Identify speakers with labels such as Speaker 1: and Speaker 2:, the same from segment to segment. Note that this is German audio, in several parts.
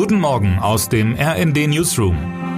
Speaker 1: Guten Morgen aus dem RND Newsroom.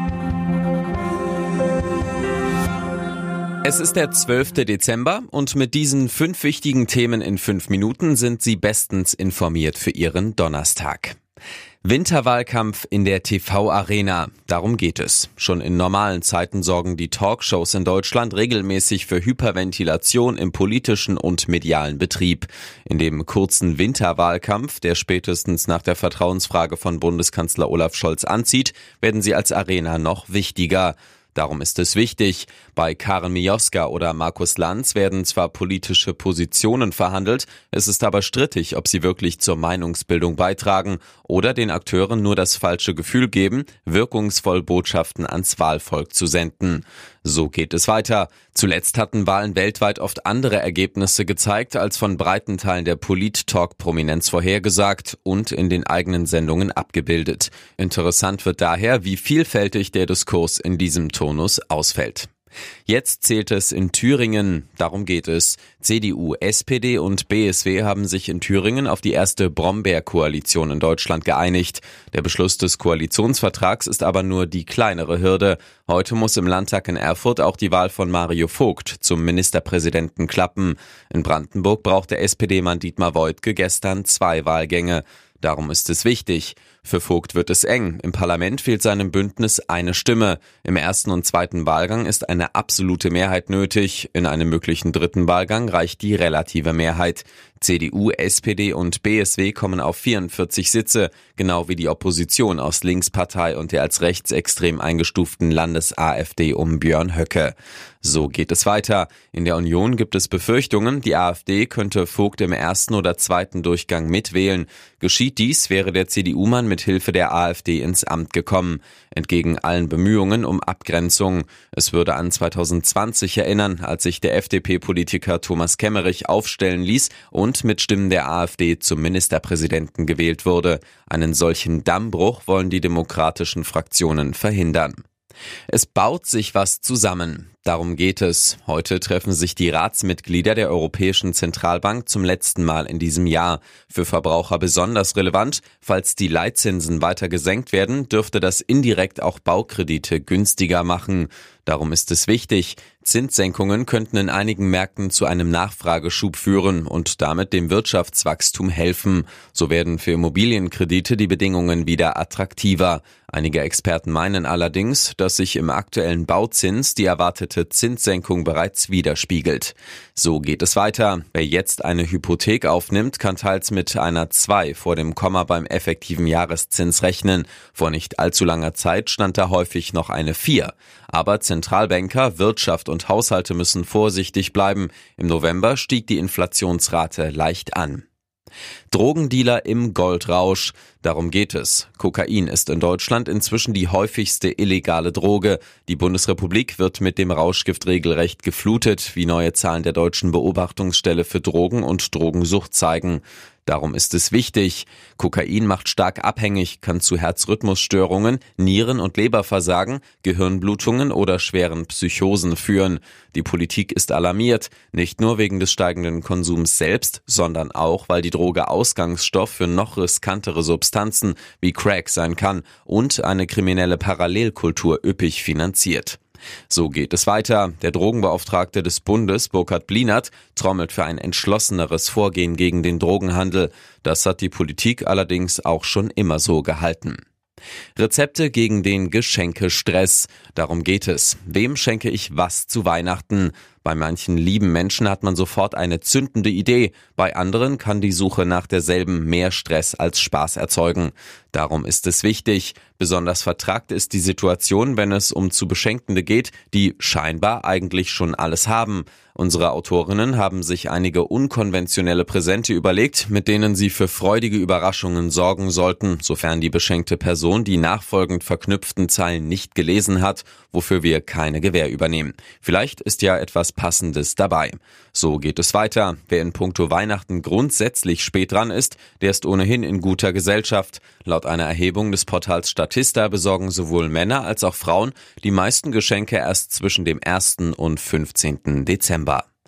Speaker 2: Es ist der 12. Dezember und mit diesen 5 wichtigen Themen in 5 Minuten sind Sie bestens informiert für Ihren Donnerstag. Winterwahlkampf in der TV-Arena. Darum geht es. Schon in normalen Zeiten sorgen die Talkshows in Deutschland regelmäßig für Hyperventilation im politischen und medialen Betrieb. In dem kurzen Winterwahlkampf, der spätestens nach der Vertrauensfrage von Bundeskanzler Olaf Scholz anzieht, werden sie als Arena noch wichtiger. Darum ist es wichtig. Bei Karen Mioska oder Markus Lanz werden zwar politische Positionen verhandelt, es ist aber strittig, ob sie wirklich zur Meinungsbildung beitragen oder den Akteuren nur das falsche Gefühl geben, wirkungsvoll Botschaften ans Wahlvolk zu senden. So geht es weiter. Zuletzt hatten Wahlen weltweit oft andere Ergebnisse gezeigt, als von breiten Teilen der Polit-Talk-Prominenz vorhergesagt und in den eigenen Sendungen abgebildet. Interessant wird daher, wie vielfältig der Diskurs in diesem Tonus ausfällt. Jetzt zählt es in Thüringen, darum geht es. CDU, SPD und BSW haben sich in Thüringen auf die erste Brombeer-Koalition in Deutschland geeinigt. Der Beschluss des Koalitionsvertrags ist aber nur die kleinere Hürde. Heute muss im Landtag in Erfurt auch die Wahl von Mario Vogt zum Ministerpräsidenten klappen. In Brandenburg brauchte SPD-Mann Dietmar Woidke gestern 2 Wahlgänge. Darum ist es wichtig. Für Vogt wird es eng. Im Parlament fehlt seinem Bündnis eine Stimme. Im ersten und zweiten Wahlgang ist eine absolute Mehrheit nötig. In einem möglichen dritten Wahlgang reicht die relative Mehrheit. CDU, SPD und BSW kommen auf 44 Sitze, genau wie die Opposition aus Linkspartei und der als rechtsextrem eingestuften Landes-AfD um Björn Höcke. So geht es weiter. In der Union gibt es Befürchtungen, die AfD könnte Vogt im ersten oder zweiten Durchgang mitwählen. Geschieht dies, wäre der CDU-Mann mit Hilfe der AfD ins Amt gekommen. Entgegen allen Bemühungen um Abgrenzung. Es würde an 2020 erinnern, als sich der FDP-Politiker Thomas Kemmerich aufstellen ließ und mit Stimmen der AfD zum Ministerpräsidenten gewählt wurde. Einen solchen Dammbruch wollen die demokratischen Fraktionen verhindern. Es baut sich was zusammen. Darum geht es. Heute treffen sich die Ratsmitglieder der Europäischen Zentralbank zum letzten Mal in diesem Jahr. Für Verbraucher besonders relevant, falls die Leitzinsen weiter gesenkt werden, dürfte das indirekt auch Baukredite günstiger machen. Darum ist es wichtig. Zinssenkungen könnten in einigen Märkten zu einem Nachfrageschub führen und damit dem Wirtschaftswachstum helfen. So werden für Immobilienkredite die Bedingungen wieder attraktiver. Einige Experten meinen allerdings, dass sich im aktuellen Bauzins die erwartete Zinssenkung bereits widerspiegelt. So geht es weiter. Wer jetzt eine Hypothek aufnimmt, kann teils mit einer 2 vor dem Komma beim effektiven Jahreszins rechnen. Vor nicht allzu langer Zeit stand da häufig noch eine 4. Aber Zentralbanker, Wirtschaft und Haushalte müssen vorsichtig bleiben. Im November stieg die Inflationsrate leicht an. Drogendealer im Goldrausch. Darum geht es. Kokain ist in Deutschland inzwischen die häufigste illegale Droge. Die Bundesrepublik wird mit dem Rauschgift regelrecht geflutet, wie neue Zahlen der Deutschen Beobachtungsstelle für Drogen und Drogensucht zeigen. Darum ist es wichtig. Kokain macht stark abhängig, kann zu Herzrhythmusstörungen, Nieren- und Leberversagen, Gehirnblutungen oder schweren Psychosen führen. Die Politik ist alarmiert, nicht nur wegen des steigenden Konsums selbst, sondern auch, weil die Droge Ausgangsstoff für noch riskantere Substanzen wie Crack sein kann und eine kriminelle Parallelkultur üppig finanziert. So geht es weiter. Der Drogenbeauftragte des Bundes, Burkhard Blinert, trommelt für ein entschlosseneres Vorgehen gegen den Drogenhandel. Das hat die Politik allerdings auch schon immer so gehalten. Rezepte gegen den Geschenkestress. Darum geht es. Wem schenke ich was zu Weihnachten? Bei manchen lieben Menschen hat man sofort eine zündende Idee. Bei anderen kann die Suche nach derselben mehr Stress als Spaß erzeugen. Darum ist es wichtig. Besonders vertragt ist die Situation, wenn es um zu Beschenkende geht, die scheinbar eigentlich schon alles haben. Unsere Autorinnen haben sich einige unkonventionelle Präsente überlegt, mit denen sie für freudige Überraschungen sorgen sollten, sofern die beschenkte Person die nachfolgend verknüpften Zeilen nicht gelesen hat, wofür wir keine Gewähr übernehmen. Vielleicht ist ja etwas Passendes dabei. So geht es weiter. Wer in puncto Weihnachten grundsätzlich spät dran ist, der ist ohnehin in guter Gesellschaft. Laut einer Erhebung des Portals Statista besorgen sowohl Männer als auch Frauen die meisten Geschenke erst zwischen dem 1. und 15. Dezember.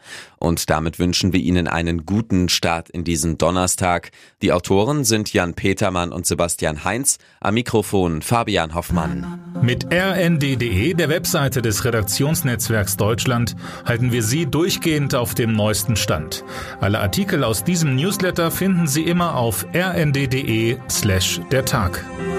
Speaker 2: Und damit wünschen wir Ihnen einen guten Start in diesen Donnerstag. Die Autoren sind Jan Petermann und Sebastian Heinz. Am Mikrofon Fabian Hoffmann.
Speaker 1: Mit rnd.de, der Webseite des Redaktionsnetzwerks Deutschland, halten wir Sie durchgehend auf dem neuesten Stand. Alle Artikel aus diesem Newsletter finden Sie immer auf rnd.de/der Tag.